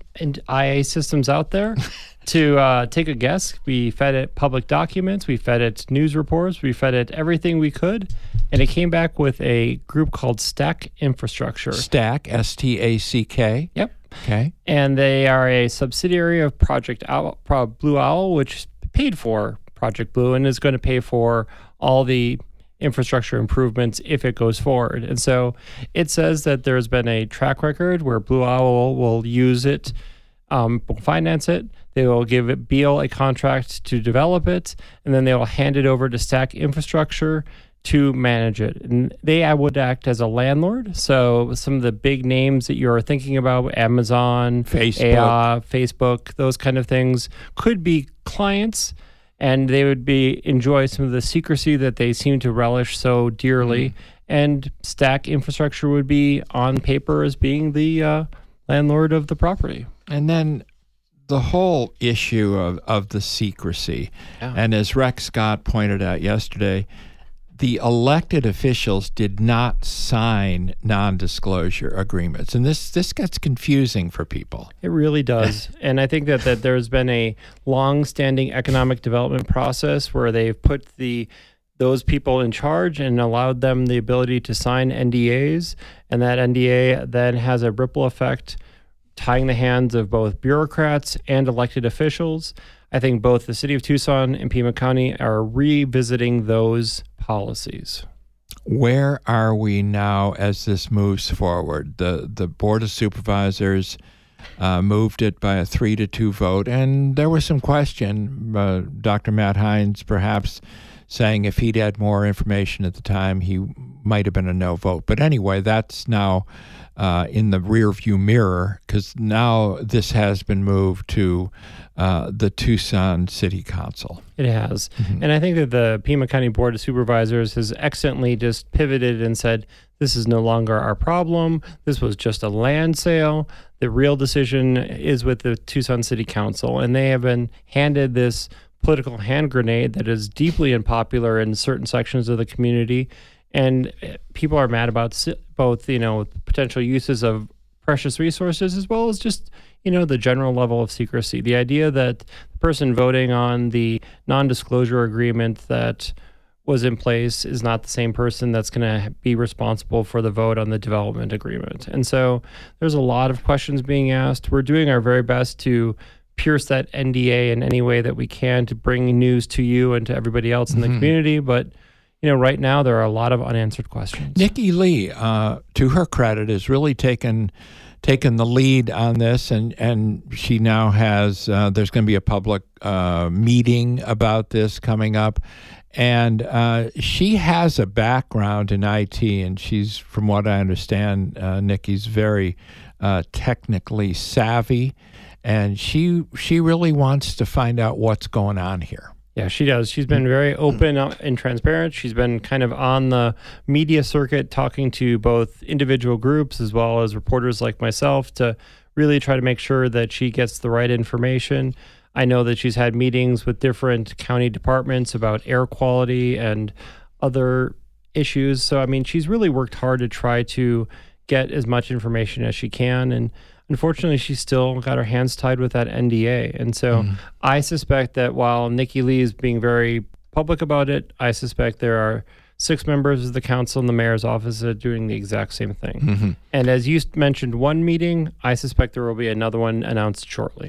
[SPEAKER 3] I A systems out there, to uh, take a guess. We fed it public documents, we fed it news reports, we fed it everything we could, and it came back with a group called Stack Infrastructure.
[SPEAKER 1] Stack, S T A C K?
[SPEAKER 3] Yep.
[SPEAKER 1] Okay.
[SPEAKER 3] And they are a subsidiary of Project Owl, Pro Blue Owl, which paid for Project Blue and is going to pay for all the infrastructure improvements if it goes forward. And so it says that there's been a track record where Blue Owl will use it, um, will finance it. They will give it Beal a contract to develop it, and then they will hand it over to Stack Infrastructure to manage it. And they would act as a landlord. So some of the big names that you're thinking about, Amazon,
[SPEAKER 1] Facebook,
[SPEAKER 3] A I, Facebook, those kind of things, could be clients. And they would be enjoy some of the secrecy that they seem to relish so dearly. Mm-hmm. And Stack Infrastructure would be on paper as being the uh, landlord of the property.
[SPEAKER 1] And then the whole issue of, of the secrecy. Yeah. And as Rex Scott pointed out yesterday, the elected officials did not sign non-disclosure agreements. And this this gets confusing for people.
[SPEAKER 3] It really does. And I think that, that there's been a long-standing economic development process where they've put the those people in charge and allowed them the ability to sign N D As. And that N D A then has a ripple effect, tying the hands of both bureaucrats and elected officials. I think both the city of Tucson and Pima County are revisiting those policies.
[SPEAKER 1] Where are we now as this moves forward? The the Board of Supervisors uh, moved it by a three to two vote, and there was some question. Uh, Doctor Matt Hines perhaps saying if he'd had more information at the time, he might have been a no vote. But anyway, that's now uh, in the rearview mirror because now this has been moved to uh, the Tucson City Council.
[SPEAKER 3] It has. Mm-hmm. And I think that the Pima County Board of Supervisors has excellently just pivoted and said, this is no longer our problem. This was just a land sale. The real decision is with the Tucson City Council. And they have been handed this political hand grenade that is deeply unpopular in certain sections of the community. And people are mad about both, you know, potential uses of precious resources as well as just, you know, the general level of secrecy. The idea that the person voting on the non-disclosure agreement that was in place is not the same person that's going to be responsible for the vote on the development agreement. And so there's a lot of questions being asked. We're doing our very best to pierce that N D A in any way that we can to bring news to you and to everybody else in the mm-hmm. community. But, you know, right now there are a lot of unanswered questions.
[SPEAKER 1] Nikki Lee, uh, to her credit, has really taken taken the lead on this, and, and she now has, uh, there's going to be a public uh, meeting about this coming up. And uh, she has a background in I T, and she's, from what I understand, uh, Nikki's very uh, technically savvy. And she she really wants to find out what's going on here.
[SPEAKER 3] Yeah, she does. She's been very open and transparent. She's been kind of on the media circuit talking to both individual groups as well as reporters like myself to really try to make sure that she gets the right information. I know that she's had meetings with different county departments about air quality and other issues. So, I mean, she's really worked hard to try to get as much information as she can. And unfortunately, she's still got her hands tied with that N D A. And so mm. I suspect that while Nikki Lee is being very public about it, I suspect there are six members of the council and the mayor's office are doing the exact same thing. Mm-hmm. And as you mentioned one meeting, I suspect there will be another one announced shortly.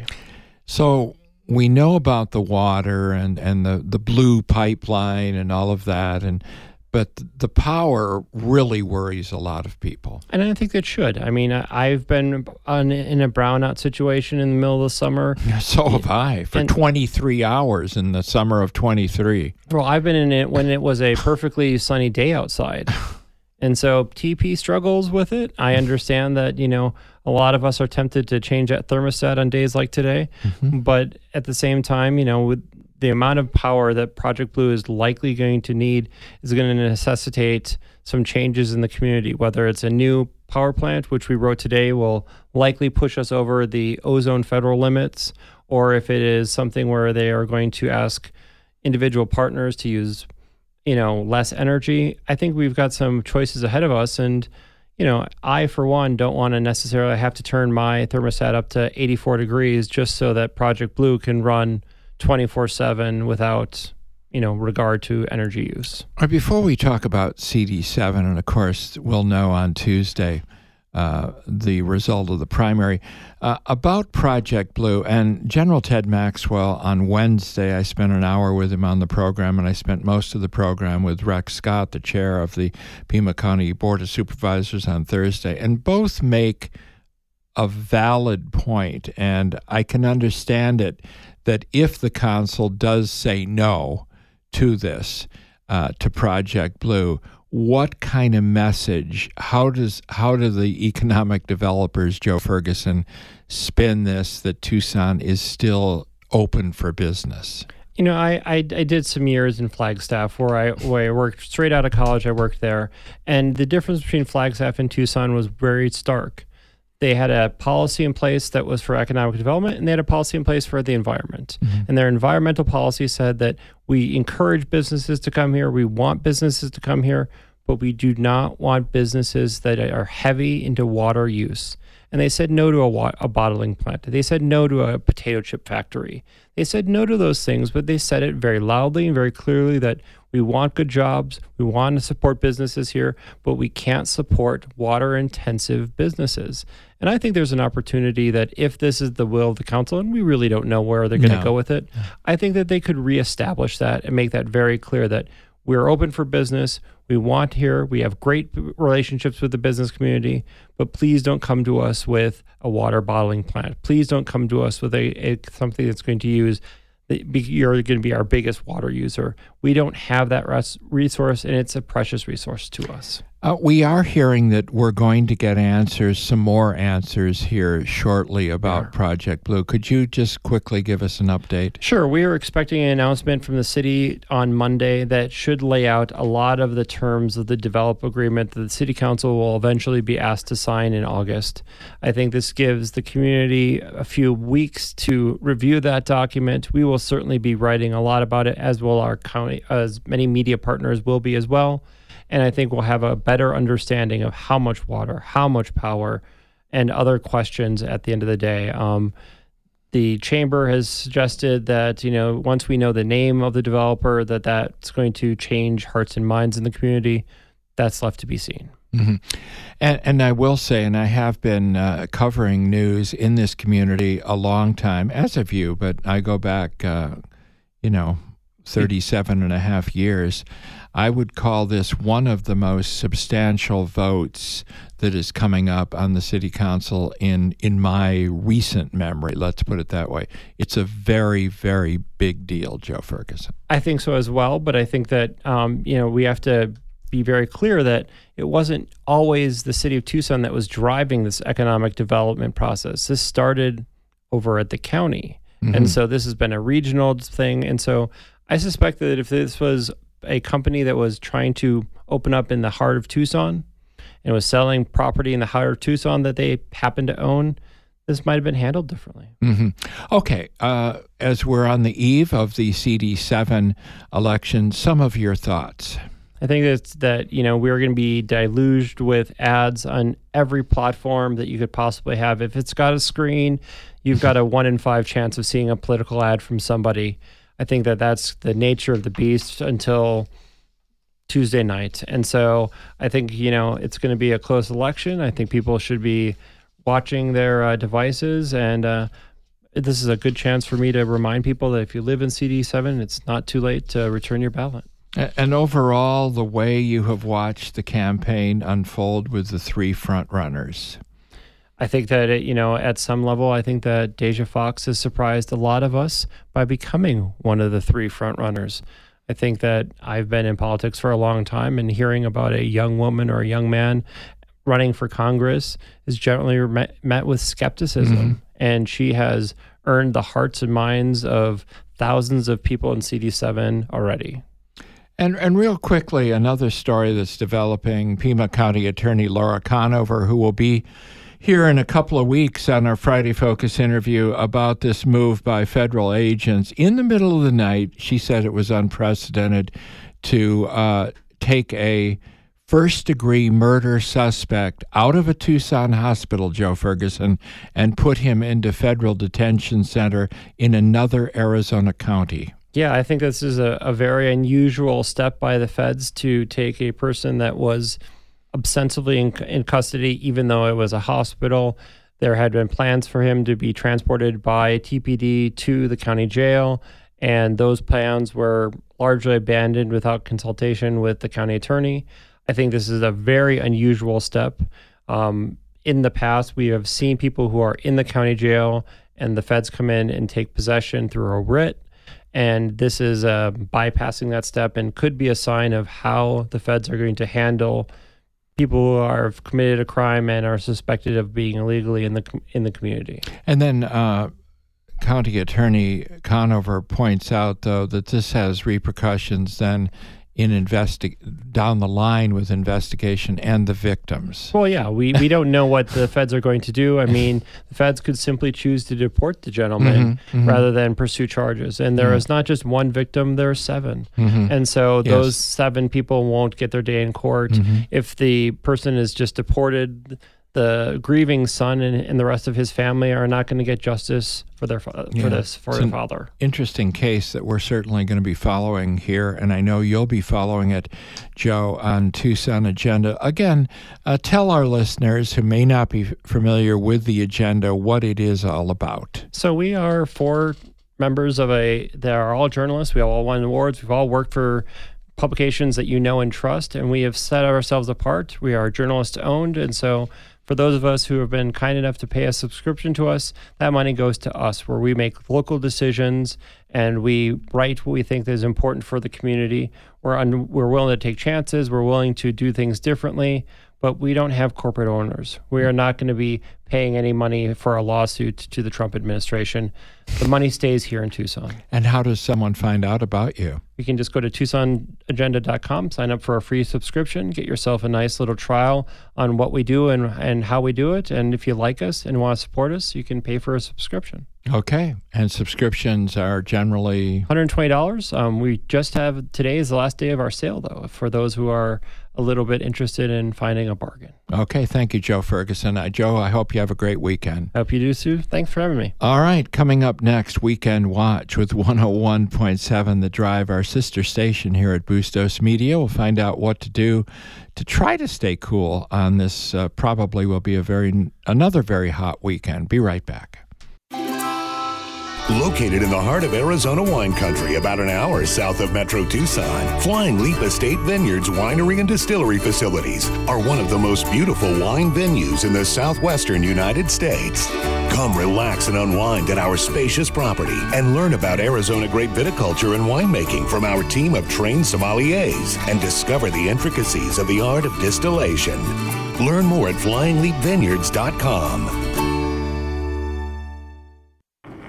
[SPEAKER 1] So we know about the water and, and the, the blue pipeline and all of that, and but the power really worries a lot of people.
[SPEAKER 3] And I think it should. I mean, I've been on, in a brownout situation in the middle of the summer.
[SPEAKER 1] So have I, for and, twenty-three hours in the summer of twenty-three.
[SPEAKER 3] Well, I've been in it when it was a perfectly sunny day outside. And so T P struggles with it. I understand that, you know, a lot of us are tempted to change that thermostat on days like today. Mm-hmm. But at the same time, you know, with the amount of power that Project Blue is likely going to need is going to necessitate some changes in the community, whether it's a new power plant, which we wrote today will likely push us over the ozone federal limits, or if it is something where they are going to ask individual partners to use, you know, less energy. I think we've got some choices ahead of us. And, you know, I, for one, don't want to necessarily have to turn my thermostat up to eighty-four degrees just so that Project Blue can run twenty-four seven without, you know, regard to energy use.
[SPEAKER 1] Before we talk about C D seven, and of course we'll know on Tuesday uh, the result of the primary, uh, about Project Blue and General Ted Maxwell on Wednesday, I spent an hour with him on the program, and I spent most of the program with Rex Scott, the chair of the Pima County Board of Supervisors, on Thursday, and both make a valid point, and I can understand it, that if the council does say no to this, uh, to Project Blue, what kind of message, how does how do the economic developers, Joe Ferguson, spin this that Tucson is still open for business?
[SPEAKER 3] You know, I, I, I did some years in Flagstaff where I, where I worked straight out of college. I worked there. And the difference between Flagstaff and Tucson was very stark. They had a policy in place that was for economic development, and they had a policy in place for the environment. Mm-hmm. And their environmental policy said that we encourage businesses to come here. We want businesses to come here, but we do not want businesses that are heavy into water use. And they said no to a, wa- a bottling plant. They said no to a potato chip factory. They said no to those things, but they said it very loudly and very clearly that we want good jobs, we want to support businesses here, but we can't support water-intensive businesses. And I think there's an opportunity that if this is the will of the council, and we really don't know where they're going to no. go with it, I think that they could reestablish that and make that very clear that we're open for business. We want here. We have great relationships with the business community, but please don't come to us with a water bottling plant. Please don't come to us with a, a something that's going to use. You're going to be our biggest water user. We don't have that res- resource, and it's a precious resource to us.
[SPEAKER 1] Uh, we are hearing that we're going to get answers, some more answers here shortly about yeah. Project Blue. Could you just quickly give us an update?
[SPEAKER 3] Sure. We are expecting an announcement from the city on Monday that should lay out a lot of the terms of the develop agreement that the city council will eventually be asked to sign in August. I think this gives the community a few weeks to review that document. We will certainly be writing a lot about it, as will our county, as many media partners will be as well. And I think we'll have a better understanding of how much water, how much power, and other questions at the end of the day. Um, the chamber has suggested that, you know, once we know the name of the developer, that that's going to change hearts and minds in the community. That's left to be seen.
[SPEAKER 1] Mm-hmm. And, and I will say, and I have been uh, covering news in this community a long time, as have you, but I go back, uh, you know, thirty-seven and a half years. I would call this one of the most substantial votes that is coming up on the city council in, in my recent memory. Let's put it that way. It's a very, very big deal, Joe Ferguson.
[SPEAKER 3] I think so as well, but I think that, um, you know, we have to be very clear that it wasn't always the city of Tucson that was driving this economic development process. This started over at the county. Mm-hmm. And so this has been a regional thing. And so I suspect that if this was a company that was trying to open up in the heart of Tucson and was selling property in the heart of Tucson that they happen to own, this might have been handled differently.
[SPEAKER 1] Mm-hmm. Okay. Uh, as we're on the eve of the C D seven election, some of your thoughts.
[SPEAKER 3] I think it's that, you know, we're going to be deluged with ads on every platform that you could possibly have. If it's got a screen, you've got a one in five chance of seeing a political ad from somebody. I think that that's the nature of the beast until Tuesday night. And so I think, you know, it's going to be a close election. I think people should be watching their uh, devices. And uh, this is a good chance for me to remind people that if you live in C D seven, it's not too late to return your ballot.
[SPEAKER 1] And overall, the way you have watched the campaign unfold with the three front runners.
[SPEAKER 3] I think that, it, you know, at some level, I think that Deja Fox has surprised a lot of us by becoming one of the three front runners. I think that I've been in politics for a long time, and hearing about a young woman or a young man running for Congress is generally met, met with skepticism. Mm-hmm. And she has earned the hearts and minds of thousands of people in C D seven already.
[SPEAKER 1] And and real quickly, another story that's developing, Pima County Attorney Laura Conover, who will be here in a couple of weeks on our Friday Focus interview about this move by federal agents. In the middle of the night, she said it was unprecedented to uh, take a first-degree murder suspect out of a Tucson hospital, Joe Ferguson, and put him into federal detention center in another Arizona county.
[SPEAKER 3] Yeah, I think this is a, a very unusual step by the feds to take a person that was ostensibly in, in custody, even though it was a hospital. There had been plans for him to be transported by T P D to the county jail, and those plans were largely abandoned without consultation with the county attorney. I think this is a very unusual step. Um, in the past, we have seen people who are in the county jail and the feds come in and take possession through a writ. And this is uh, bypassing that step and could be a sign of how the feds are going to handle people who are have committed a crime and are suspected of being illegally in the in the community.
[SPEAKER 1] And then uh, County Attorney Conover points out, though, that this has repercussions then in investi- down the line with investigation and the victims.
[SPEAKER 3] Well, yeah, we, we don't know what the feds are going to do. I mean, the feds could simply choose to deport the gentleman mm-hmm, mm-hmm. rather than pursue charges. And there mm-hmm. is not just one victim, there are seven. Mm-hmm. And so yes. those seven people won't get their day in court. Mm-hmm. If the person is just deported, the grieving son and, and the rest of his family are not going to get justice for their for yeah. this for
[SPEAKER 1] it's
[SPEAKER 3] their father.
[SPEAKER 1] Interesting case that we're certainly going to be following here, and I know you'll be following it, Joe, on Tucson Agenda. Again, uh, tell our listeners who may not be familiar with the agenda what it is all about.
[SPEAKER 3] So we are four members of a. They are all journalists. We all won awards. We've all worked for publications that you know and trust, and we have set ourselves apart. We are journalist owned, and so for those of us who have been kind enough to pay a subscription to us, that money goes to us, where we make local decisions and we write what we think is important for the community. We're un- we're willing to take chances. We're willing to do things differently, but we don't have corporate owners. We are not going to be paying any money for a lawsuit to the Trump administration. The money stays here in Tucson.
[SPEAKER 1] And how does someone find out about you?
[SPEAKER 3] You can just go to tucson agenda dot com, sign up for a free subscription, get yourself a nice little trial on what we do and, and how we do it. And if you like us and want to support us, you can pay for a subscription.
[SPEAKER 1] Okay. And subscriptions are generally
[SPEAKER 3] one hundred twenty dollars. Um, we just have, today is the last day of our sale, though, for those who are a little bit interested in finding a bargain.
[SPEAKER 1] Okay. Thank you, Joe Ferguson. Uh, Joe, I hope you have a great weekend.
[SPEAKER 3] Hope you do, Sue. Thanks for having me.
[SPEAKER 1] All right. Coming up next, Weekend Watch with one oh one point seven The Drive, our sister station here at Bustos Media. We'll find out what to do to try to stay cool on this uh, probably will be a very another very hot weekend. Be right back.
[SPEAKER 5] Located in the heart of Arizona wine country, about an hour south of Metro Tucson, Flying Leap Estate Vineyards winery and distillery facilities are one of the most beautiful wine venues in the southwestern United States. Come relax and unwind at our spacious property and learn about Arizona grape viticulture and winemaking from our team of trained sommeliers and discover the intricacies of the art of distillation. Learn more at flying leap vineyards dot com.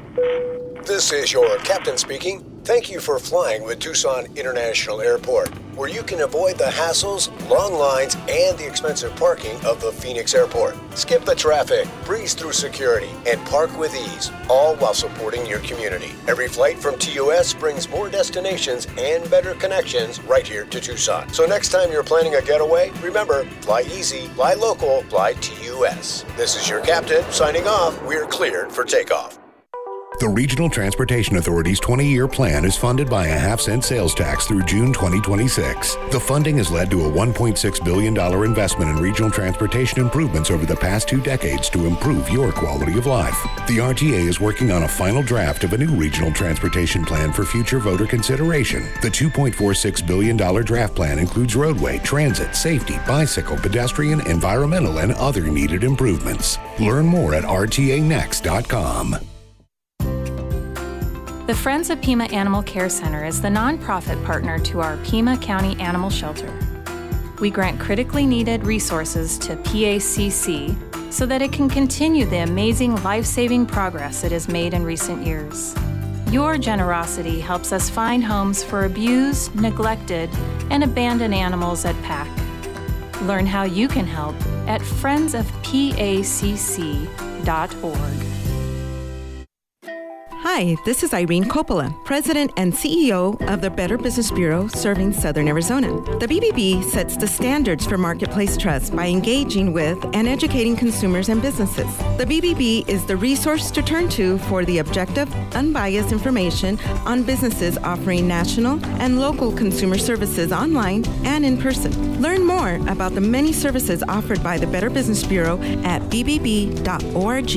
[SPEAKER 9] This is your captain speaking. Thank you for flying with Tucson International Airport. where you can avoid the hassles, long lines, and the expensive parking of the Phoenix Airport. Skip the traffic, breeze through security, and park with ease, all while supporting your community. Every flight from T U S brings more destinations and better connections right here to Tucson. So next time you're planning a getaway, remember, fly easy, fly local, fly T U S. This is your captain signing off. We're cleared for takeoff.
[SPEAKER 5] The Regional Transportation Authority's twenty-year plan is funded by a half-cent sales tax through June twenty twenty-six. The funding has led to a one point six billion dollars investment in regional transportation improvements over the past two decades to improve your quality of life. The R T A is working on a final draft of a new regional transportation plan for future voter consideration. The two point four six billion dollars draft plan includes roadway, transit, safety, bicycle, pedestrian, environmental, and other needed improvements. Learn more at R T A next dot com.
[SPEAKER 10] The Friends of Pima Animal Care Center is the nonprofit partner to our Pima County Animal Shelter. We grant critically needed resources to P A C C so that it can continue the amazing life-saving progress it has made in recent years. Your generosity helps us find homes for abused, neglected, and abandoned animals at P A C. Learn how you can help at friends of P A C C dot org.
[SPEAKER 11] Hi, this is Irene Coppola, President and C E O of the Better Business Bureau serving Southern Arizona. The B B B sets the standards for marketplace trust by engaging with and educating consumers and businesses. The B B B is the resource to turn to for the objective, unbiased information on businesses offering national and local consumer services online and in person. Learn more about the many services offered by the Better Business Bureau at b b b dot org.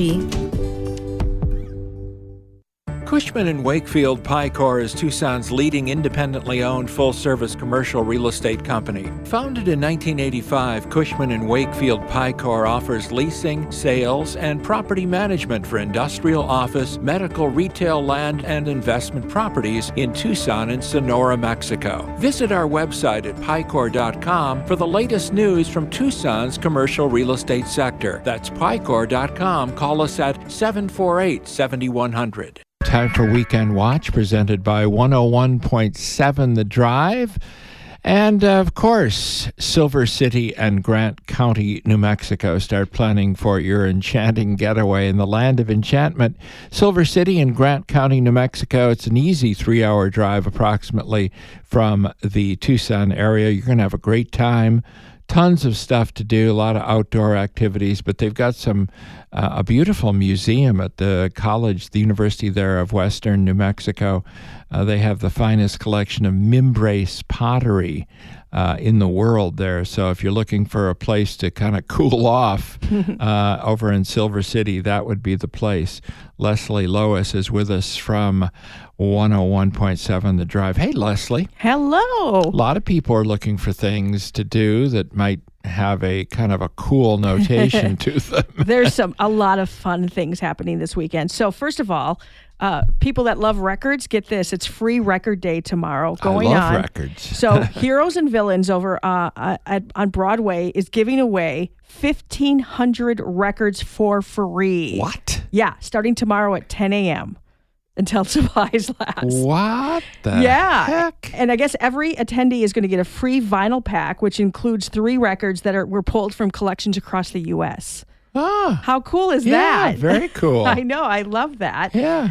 [SPEAKER 1] Cushman and Wakefield Picor is Tucson's leading independently owned full-service commercial real estate company. Founded in nineteen eighty-five, Cushman and Wakefield Picor offers leasing, sales, and property management for industrial, office, medical, retail, land, and investment properties in Tucson and Sonora, Mexico. Visit our website at picor dot com for the latest news from Tucson's commercial real estate sector. That's picor dot com. Call us at seven four eight, seven one zero zero. Time for Weekend Watch, presented by one oh one point seven The Drive. And, uh, of course, Silver City and Grant County, New Mexico. Start planning for your enchanting getaway in the land of enchantment. Silver City and Grant County, New Mexico. It's an easy three-hour drive approximately from the Tucson area. You're going to have a great time. Tons of stuff to do, a lot of outdoor activities, but they've got some uh, a beautiful museum at the college, the University there of Western New Mexico. Uh, they have the finest collection of Mimbrace pottery uh, in the world there. So if you're looking for a place to kind of cool off uh, over in Silver City, that would be the place. Leslie Lois is with us from one oh one point seven The Drive. Hey, Leslie.
[SPEAKER 8] Hello.
[SPEAKER 1] A lot of people are looking for things to do that might have a kind of a cool notation to them.
[SPEAKER 8] There's some a lot of fun things happening this weekend. So first of all, uh, people that love records, get this. It's free record day tomorrow going on.
[SPEAKER 1] I love on. records.
[SPEAKER 8] So Heroes and Villains over uh, at, on Broadway is giving away fifteen hundred records for free.
[SPEAKER 1] What?
[SPEAKER 8] Yeah, starting tomorrow at ten a.m. until supplies last.
[SPEAKER 1] What the
[SPEAKER 8] yeah.
[SPEAKER 1] heck?
[SPEAKER 8] And I guess every attendee is going to get a free vinyl pack, which includes three records that are were pulled from collections across the U S
[SPEAKER 1] Ah,
[SPEAKER 8] how cool is
[SPEAKER 1] yeah,
[SPEAKER 8] that?
[SPEAKER 1] Very cool.
[SPEAKER 8] I know. I love that.
[SPEAKER 1] Yeah.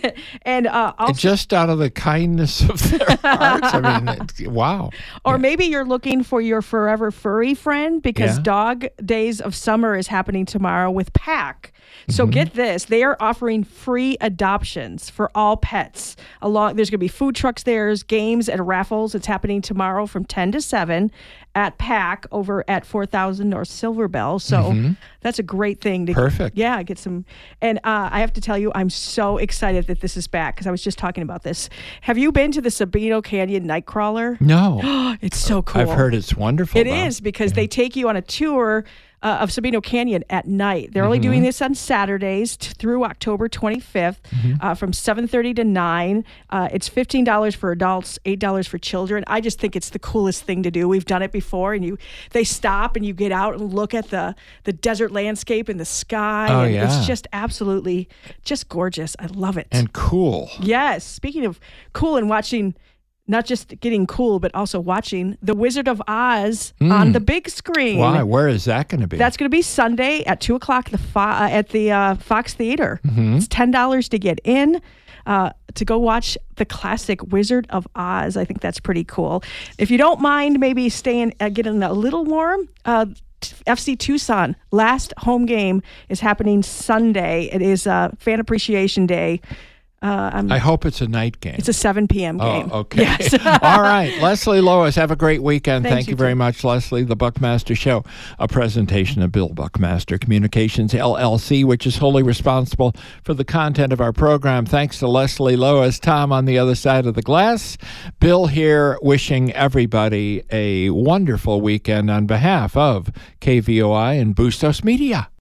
[SPEAKER 8] and uh, also,
[SPEAKER 1] just out of the kindness of their hearts. I mean, it, wow.
[SPEAKER 8] Or
[SPEAKER 1] yeah.
[SPEAKER 8] maybe you're looking for your forever furry friend because
[SPEAKER 1] yeah.
[SPEAKER 8] Dog Days of Summer is happening tomorrow with P A C. So mm-hmm. get this, they are offering free adoptions for all pets. Along, there's going to be food trucks there, games and raffles. It's happening tomorrow from ten to seven at P A C over at four thousand North Silver Bell. So mm-hmm. that's a great thing. To
[SPEAKER 1] Perfect.
[SPEAKER 8] Yeah, get some. And uh, I have to tell you, I'm so excited that this is back because I was just talking about this. Have you been to the Sabino Canyon Nightcrawler?
[SPEAKER 1] No.
[SPEAKER 8] It's so cool.
[SPEAKER 1] I've heard it's wonderful.
[SPEAKER 8] It
[SPEAKER 1] though.
[SPEAKER 8] is because
[SPEAKER 1] yeah.
[SPEAKER 8] they take you on a tour Uh, of Sabino Canyon at night. They're mm-hmm. only doing this on Saturdays t- through October twenty-fifth mm-hmm. uh, from seven thirty to nine. Uh, it's fifteen dollars for adults, eight dollars for children. I just think it's the coolest thing to do. We've done it before, and you they stop and you get out and look at the, the desert landscape and the sky.
[SPEAKER 1] Oh,
[SPEAKER 8] and
[SPEAKER 1] yeah.
[SPEAKER 8] It's just absolutely just gorgeous. I love it.
[SPEAKER 1] And cool.
[SPEAKER 8] Yes. Speaking of cool and watching not just getting cool, but also watching The Wizard of Oz
[SPEAKER 1] Mm.
[SPEAKER 8] on the big screen.
[SPEAKER 1] Why? Where is that going to be?
[SPEAKER 8] That's going to be Sunday at two o'clock the Fo- uh, at the uh, Fox Theater.
[SPEAKER 1] Mhm.
[SPEAKER 8] It's ten dollars to get in. Uh, to go watch the classic Wizard of Oz. I think that's pretty cool. If you don't mind maybe staying, uh, getting a little warm, uh, F C Tucson, last home game is happening Sunday. It is uh, Fan Appreciation Day. Uh, I'm,
[SPEAKER 1] I hope it's a night game.
[SPEAKER 8] It's a seven p.m. game.
[SPEAKER 1] Oh, okay.
[SPEAKER 8] Yes.
[SPEAKER 1] All right. Leslie Lois, have a great weekend.
[SPEAKER 8] Thanks,
[SPEAKER 1] Thank you
[SPEAKER 8] you
[SPEAKER 1] very
[SPEAKER 8] too.
[SPEAKER 1] much, Leslie. The Buckmaster Show, a presentation of Bill Buckmaster Communications, L L C, which is wholly responsible for the content of our program. Thanks to Leslie Lois. Tom on the other side of the glass. Bill here wishing everybody a wonderful weekend on behalf of K V O I and Bustos Media.